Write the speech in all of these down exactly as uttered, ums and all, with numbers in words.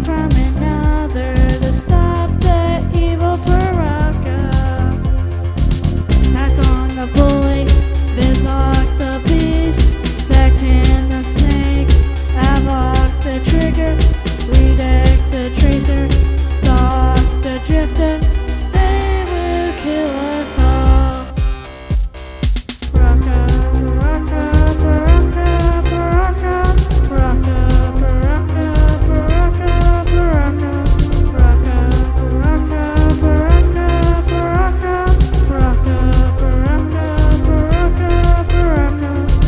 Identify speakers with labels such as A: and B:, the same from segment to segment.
A: from another to stop the evil Baraka. Back on the bully, Vizlock the beast, Tekton the snake, Avok the trigger, Redek the tracer, Doc the drifter. They will kill us all. Baraka, Baraka, Baraka, Baraka, Baraka, Baraka, Baraka, Baraka, Baraka, Baraka, Baraka, Baraka, Baraka, Baraka,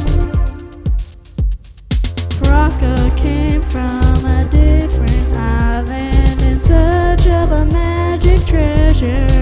A: Baraka. Baraka came from a different island in search of a magic treasure.